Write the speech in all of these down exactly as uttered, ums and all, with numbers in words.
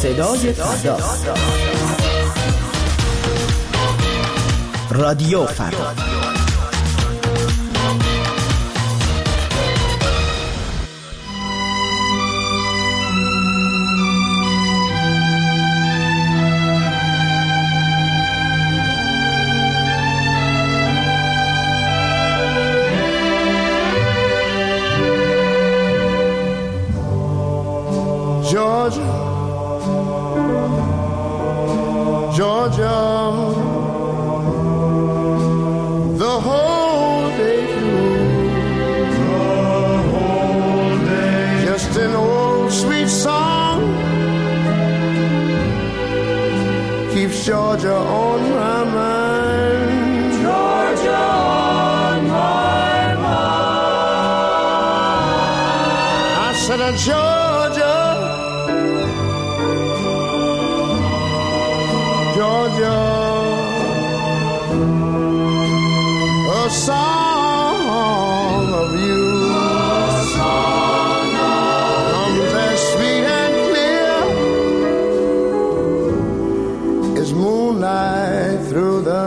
صدای فردا. رادیو فردا. Georgia, Georgia, the whole day through, the whole day, just an old sweet song keeps Georgia on my mind. Georgia on my mind. I said, a Georgia, Georgia, a song of you, a song comes as sweet and clear as moonlight through the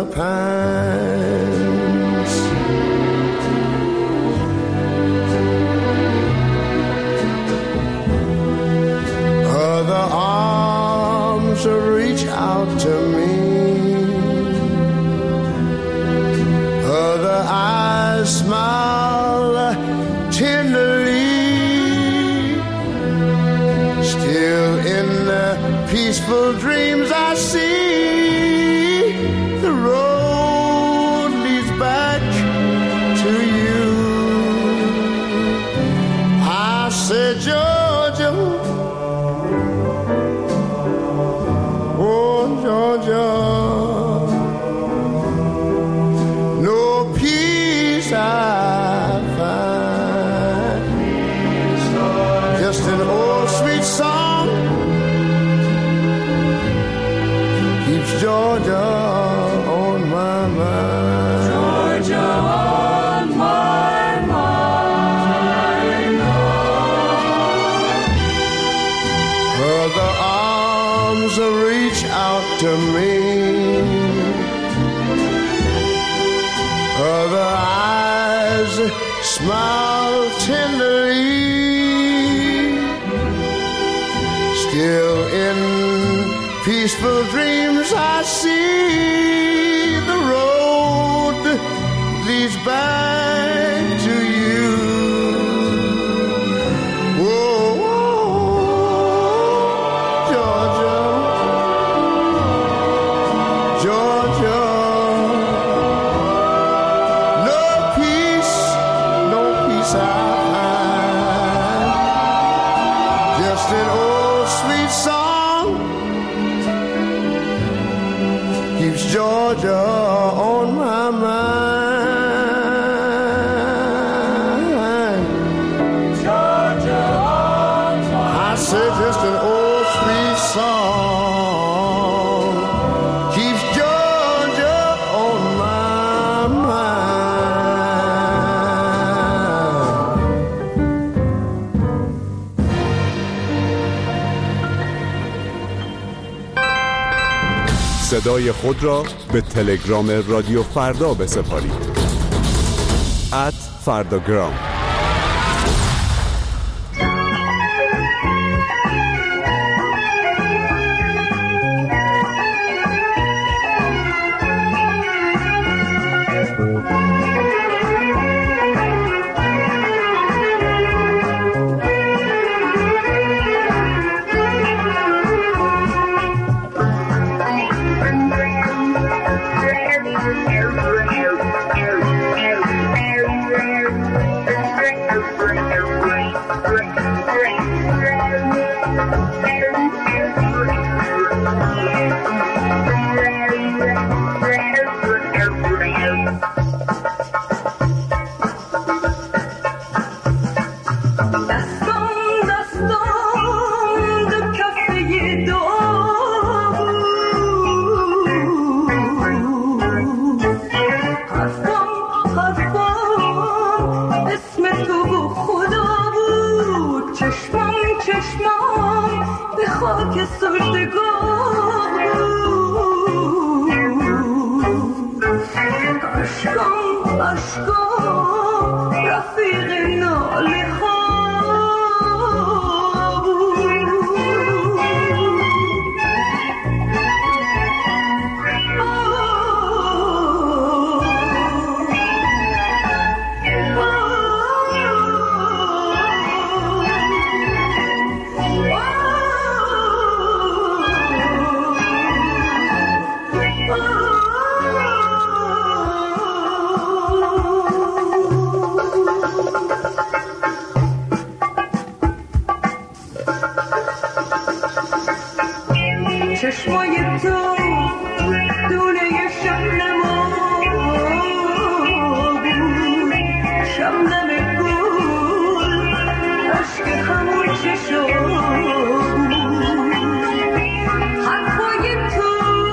pines. Other arms reach out to me, other eyes smile tenderly, still in the peaceful dreams I see, the road leads back to you. I said, Georgia, Georgia, no peace I find, just an old sweet song keeps Georgia on my mind. Georgia on my mind. Other arms reach out to me, other eyes smile tenderly, still in peaceful dreams I see, the road leads back to you. Whoa, an old sweet song keeps Georgia on my mind. Georgia on my mind. I said just an old sweet song keeps Georgia on my mind. صدای خود را به تلگرام رادیو فردا بسپارید. ات فرداگرام. چشمام به خاک سجدگاه بود. اشکام اشکام رفیق ناله ها چشمای تو دونه شبنما بود، شبنم گل عشق همون چشم بود. حرفای تو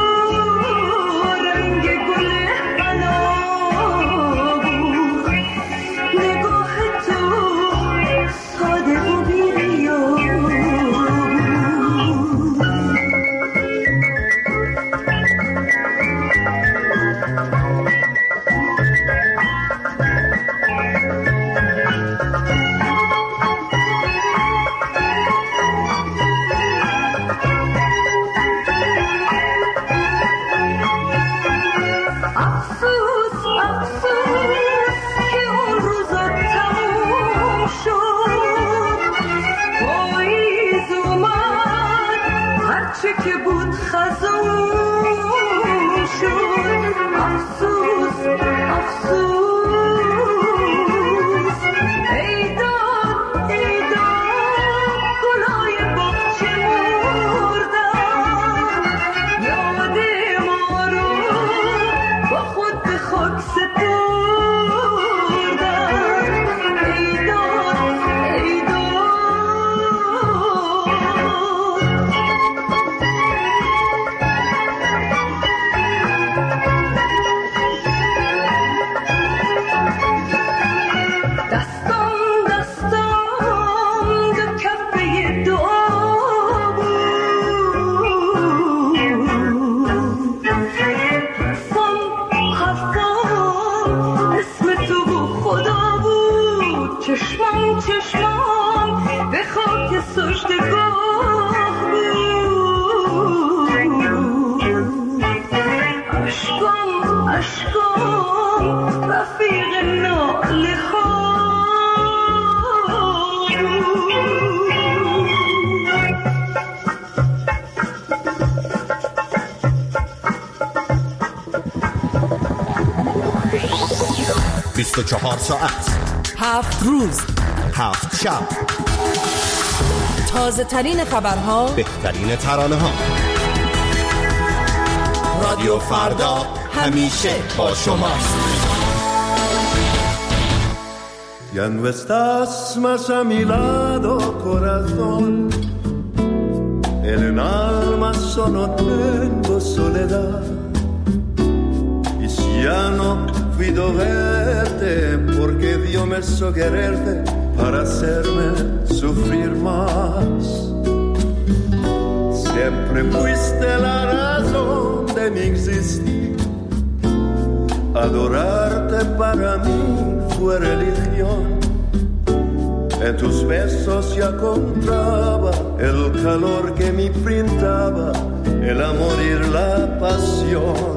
رنگ گل حنا بود، نگاه تو ساده و بی‌ریا چه که بود خزون شد. افسوس افسوس ای داد ای داد گلای باغچه مردن، یاد ما رو با خود به خاک سپردن. ای داد ای چشمان چشمان به خاک سجدگاه بود. اشکام اشکام رفیق ناله ها بیست و چهار ساعت، هفت روز، هفت شب، تازه ترین خبرها، بهترین ترانه ها. رادیو فردا همیشه با شماست. Ya no estás más a mi lado, corazón. En el alma solo tengo soledad. Y si ya no puedo verte, porque Dios me hizo quererte para hacerme sufrir más. Siempre fuiste la razón de mi existir. Adorarte para mí fue religión. En tus besos ya encontraba el calor que me brindaba el amor y la pasión.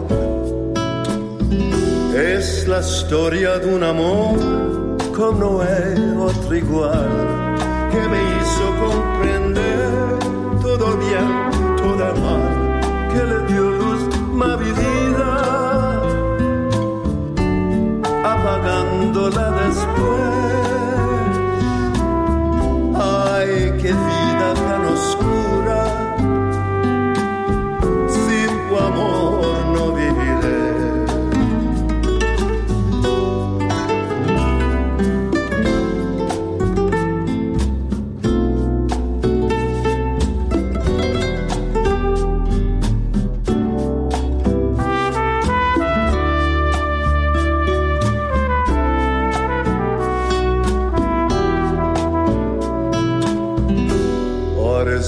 Es la historia de un amor como no hay otro igual, que me hizo comprender todo bien, todo mal, que le dio luz a mi vida, apagándola después. Ay, qué vida tan oscura, sin tu amor no viviré.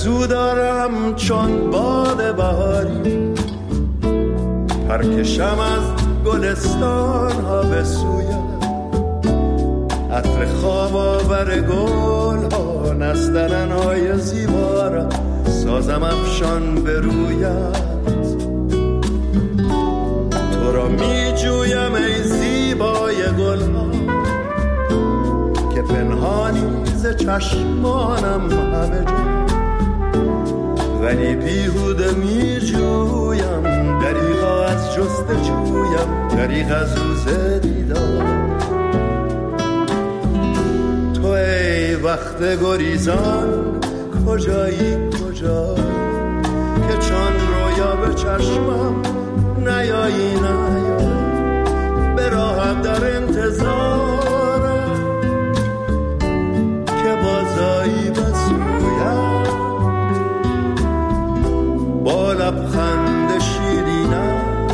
آرزو دارم چون باد بهاری پرکشم از گلستان ها به سویت عطر خواب آور گل ها نسترن های زیبا را سازم افشان به رویت تو را می جویم ای زیبای گل ها که پنهانی ز چشمانم همه جا ولی بیهوده می جویم دریغا از جستجویم دریغ از روز دیدار تو ای وقت گریزان کجایی کجایی که چون رویا به چشمم نیایی نیایی به راهم در انتظارم که بازایی بسویم با لبخند شیرینت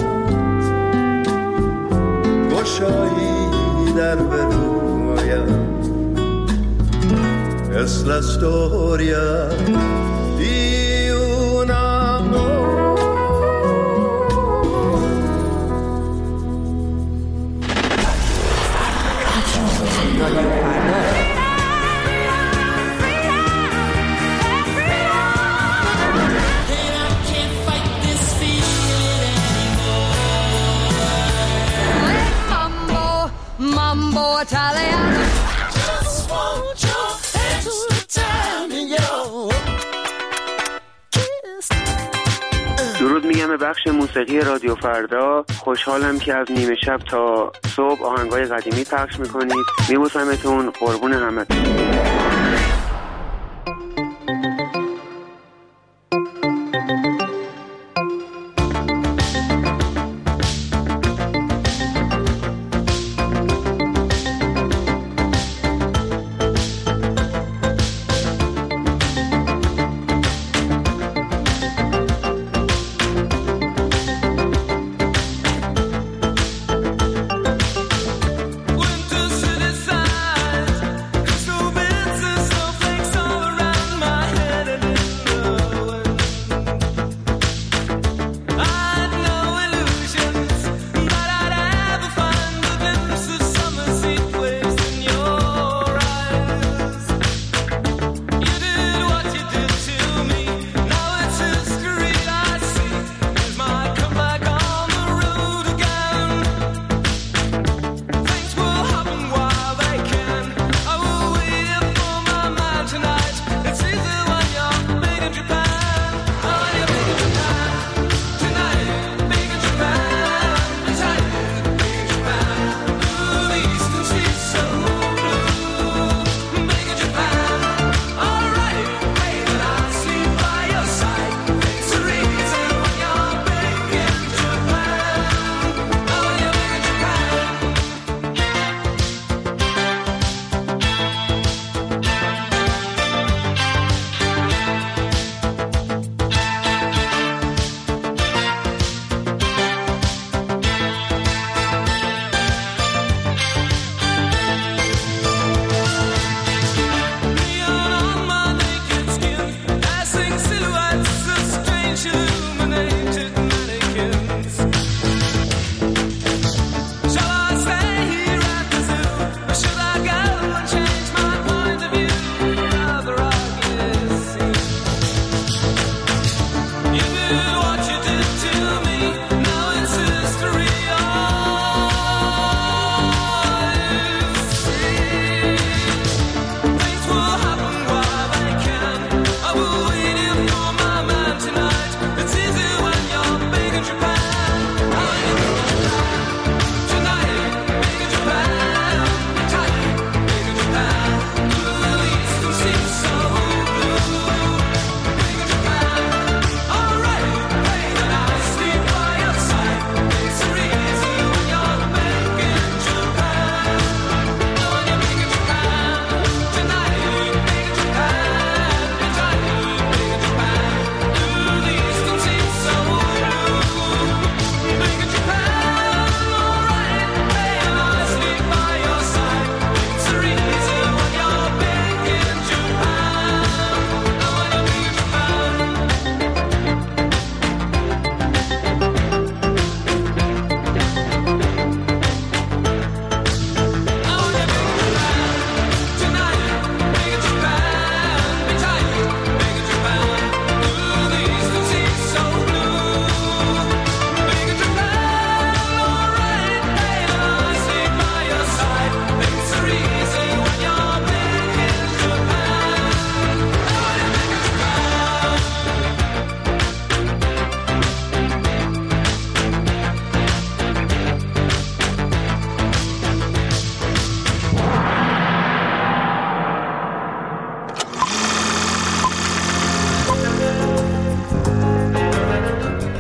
گشایی در برویم es la storia di un amor. Mambo, mambo Italiano. درود میگم به بخش موسیقی رادیو فردا. خوشحالم که از نیمه شب تا صبح آهنگای قدیمی پخش میکنید. میبوسمتون، قربون همتون. Winter city side, snowbeds and snowflakes all around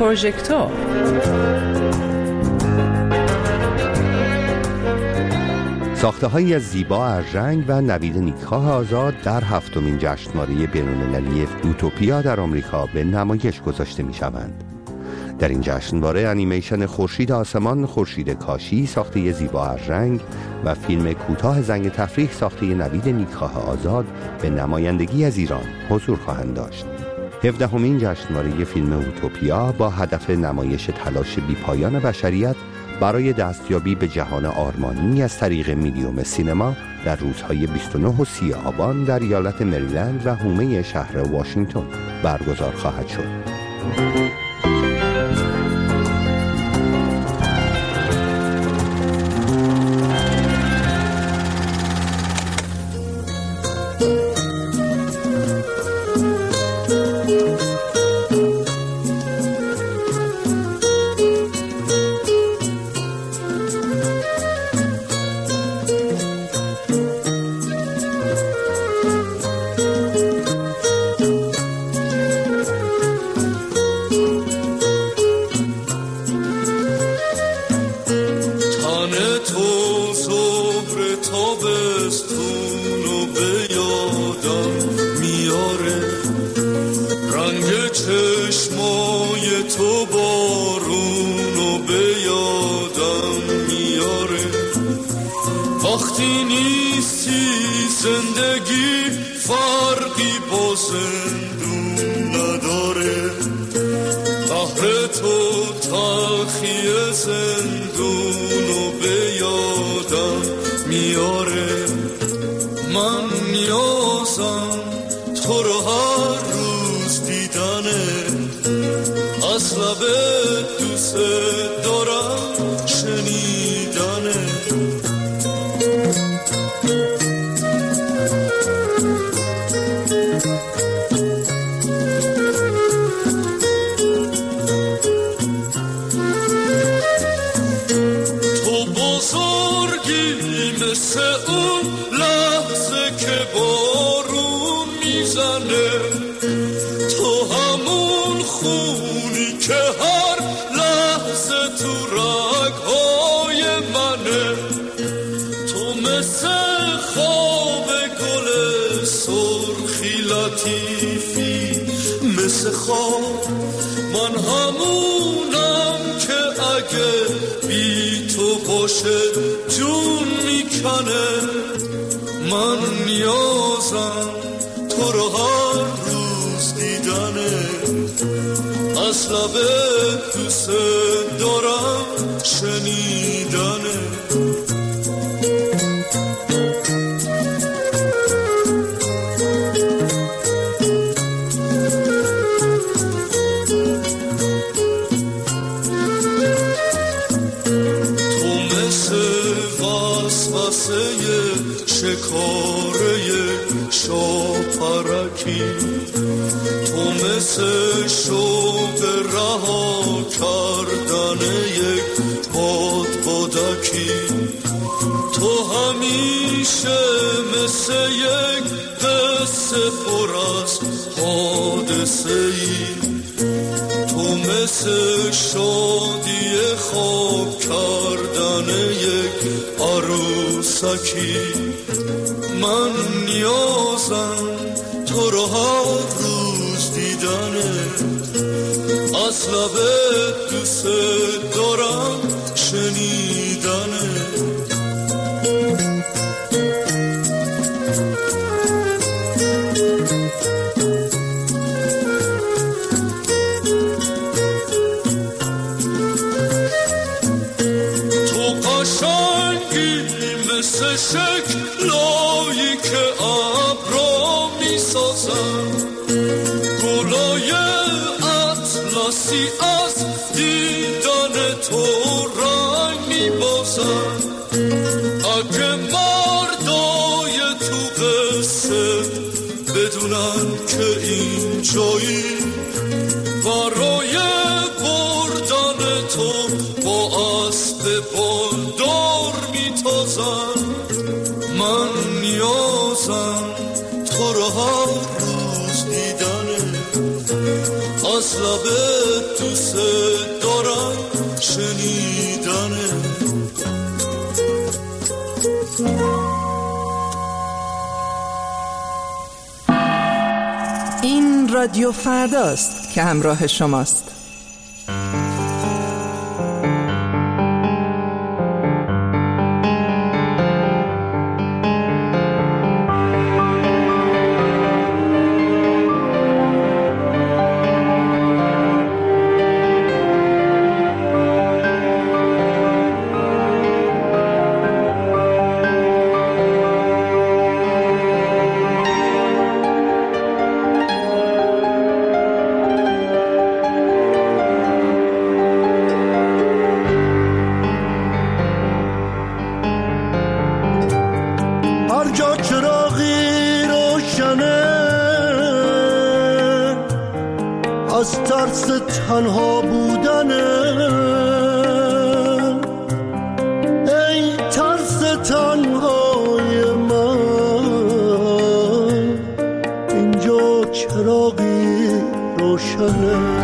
پروژکتور. ساخته‌هایی از زیبا ارژنگ و نوید نیکخواه آزاد در هفتمین جشنواره بین‌المللی اوتوپیا در آمریکا به نمایش گذاشته می‌شوند. در این جشنواره انیمیشن خورشید آسمان خورشید کاشی ساخته زیبا ارژنگ و فیلم کوتاه زنگ تفریح ساخته نوید نیکخواه آزاد به نمایندگی از ایران حضور خواهند داشت. هفدهمین جشنواره فیلم اوتوپیا با هدف نمایش تلاش بی‌پایان بشریت برای دستیابی به جهان آرمانی از طریق میدیوم سینما در روزهای بیست و نه و سی آبان در ایالت مریلند و حومه شهر واشنگتن برگزار خواهد شد. وقتی نیستی زندگی فرقی با زندون نداره، قهر تو تلخی زندونو به یادم میاره. من نیازم تو رو هر روز دیدنه، از لبت دوست دارم شنیدنه. مثل اون لحظه که بارون میزنه، تو همون خونی که هر لحظه تو رگهای منه. تو مثل خواب گل سرخی لطیفی، مثل خواب من همونم که اگه بی تو باشه جون میکنه. من نیازم تو رو هر روز دیدنه، از لبت دوست دارم شنیدنه. شکاره شاپرکی، تو مثل شوق رها کردن یک باد بادکی. تو همیشه مثل یک قصه پر از حادثه ای، تو مثل شادی خواب کردن یک عروسکی. من نیازم تو رو هر روز دیدنه، از لبت دوست دارم شنیدنه. مثل شکلایی که ابرا میسازن، گلای اطلسی از دیدن تو رنگ میبازن. اگه مردای تو قصه بدونن که این جایی برای بردن تو با اسب بالدار میتازن. من نیازم تو رو هر روز دیدنه، از لبت دوست دارم شنیدنه. این رادیو فرداست که همراه شماست. از ترس تنها بودنه، ای ترس تنهای من، اینجا چراغی روشنه.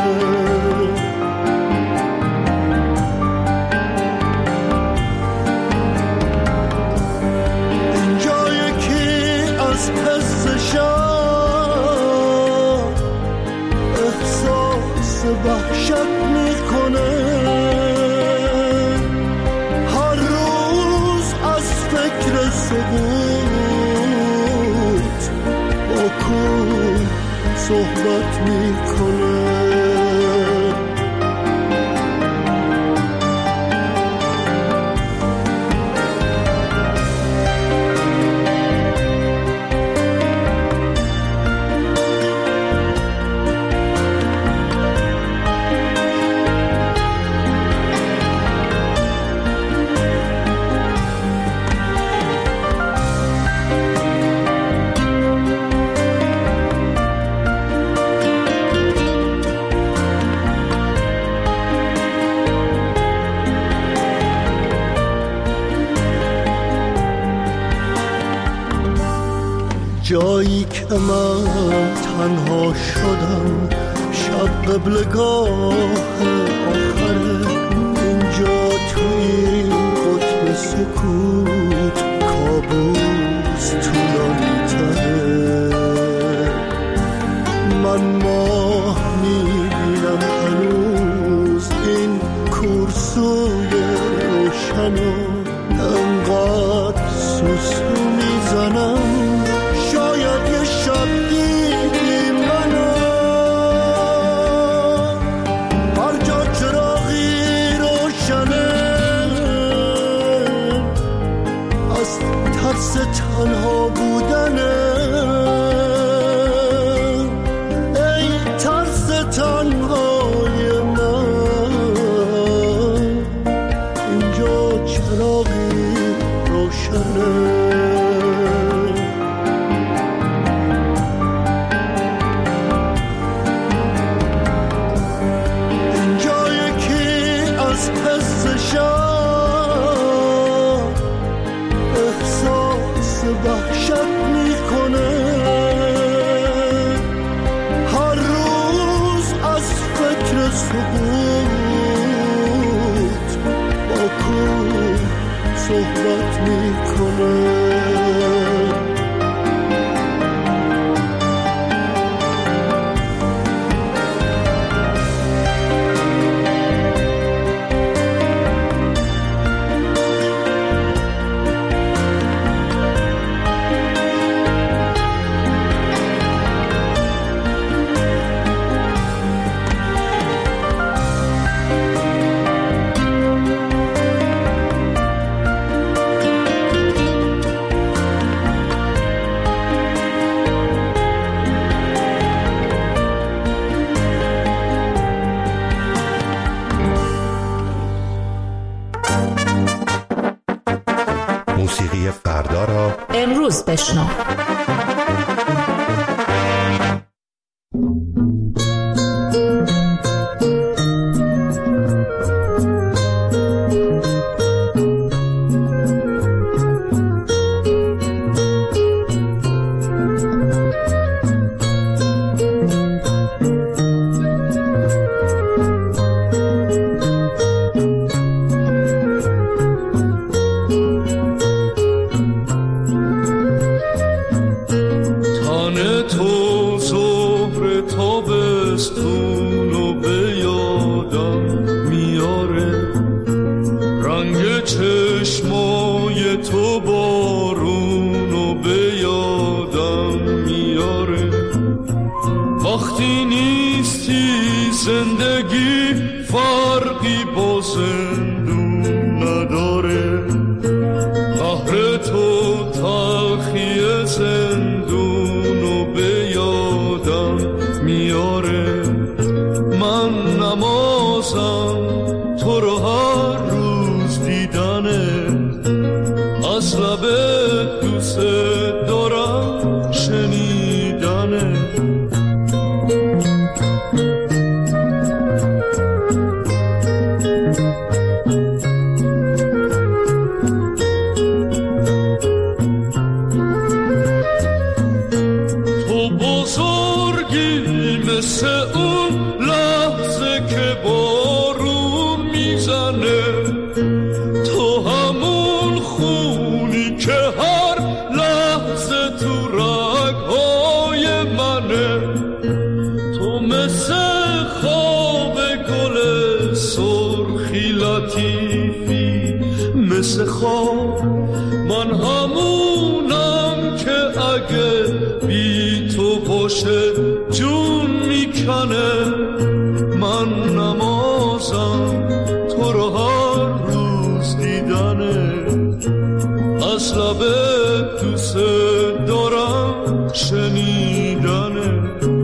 اینجا یکی از حس وحشت میکنه، هر روز از فکر سقوط با کون صحبت میکنه. جایی که من تنها شدم، شب قبلگاه آخره، اینجا توی قطب سکوت کابوس طولانی تره. من ماه میبینم هنوز این کورسوی روشنو، انقدر سوسو میزنم شاید یه شب دیدی منو. هر جا چراغی روشنه، از ترس تنها بودنه، ای ترس تنهای من، اینجا چراغی روشنه. وحشت میکنه، هر روز از فکر سقوط با کون صحبت میکنه. موسیقی فردا را امروز بشنو. زمستون و به یادم میاره، رنگ چشمای تو بارون و به یادم میاره. وقتی نیستی زندگی فرقی با زندون نداره، قهر تو تلخی زندون و به یادم میاره. من نمازم تو رو هر روز دیدنه، از لب دوست دارم شنیدنه. مثل اون لحظه که بارون میزنه، تو همون خونی که هر لحظه تو رگهای منه. تو مثل خواب گل سرخی لطیفی، مثل خواب من همونم که اگه بی تو باشه جون میکنه. من نمازم تو رو هر روز دیدنه، از لب دوست دارم شنیدنه.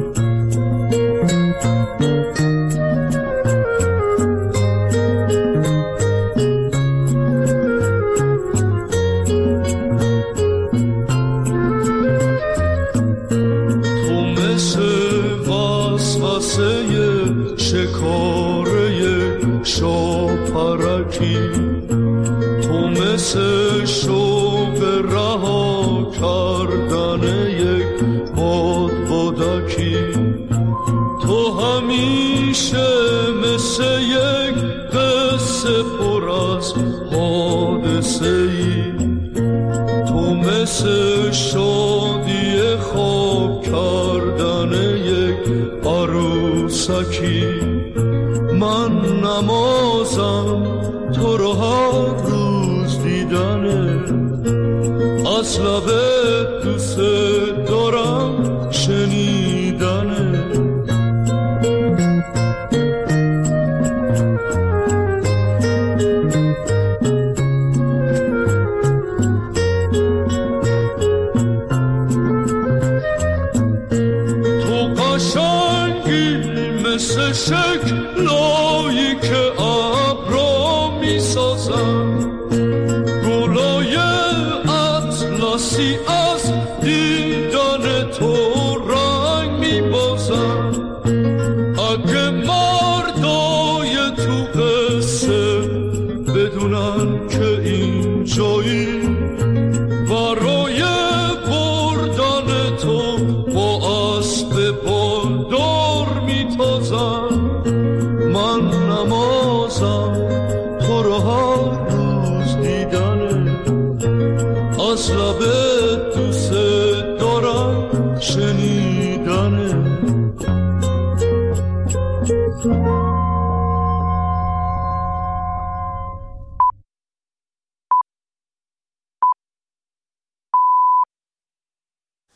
شکاره شاپرکی، تو مثل شوق رها کردن یک باد بادکی. تو همیشه مثل یک قصه پر از حادثه ای، تو مثل شادی خواب کردن یک عروسکی. من نمازم تو رو هر روز دیدنه، از لب دوست دارم شنیدنه. تو قشنگی مثل شکل